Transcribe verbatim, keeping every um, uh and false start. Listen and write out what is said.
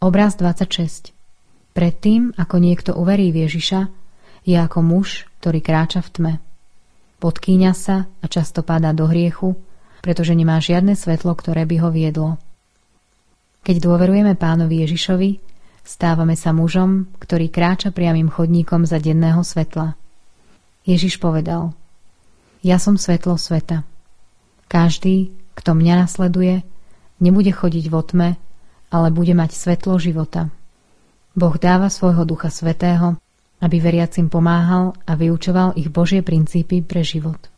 Obraz dvadsaťšesť. Predtým, ako niekto uverí v Ježiša, je ako muž, ktorý kráča v tme. Podkýňa sa a často padá do hriechu, pretože nemá žiadne svetlo, ktoré by ho viedlo. Keď dôverujeme Pánovi Ježišovi, stávame sa mužom, ktorý kráča priamym chodníkom za denného svetla. Ježiš povedal: Ja som svetlo sveta. Každý, kto mňa nasleduje, nebude chodiť vo tme, ale bude mať svetlo života. Boh dáva svojho Ducha Svätého, aby veriacim pomáhal a vyučoval ich Božie princípy pre život.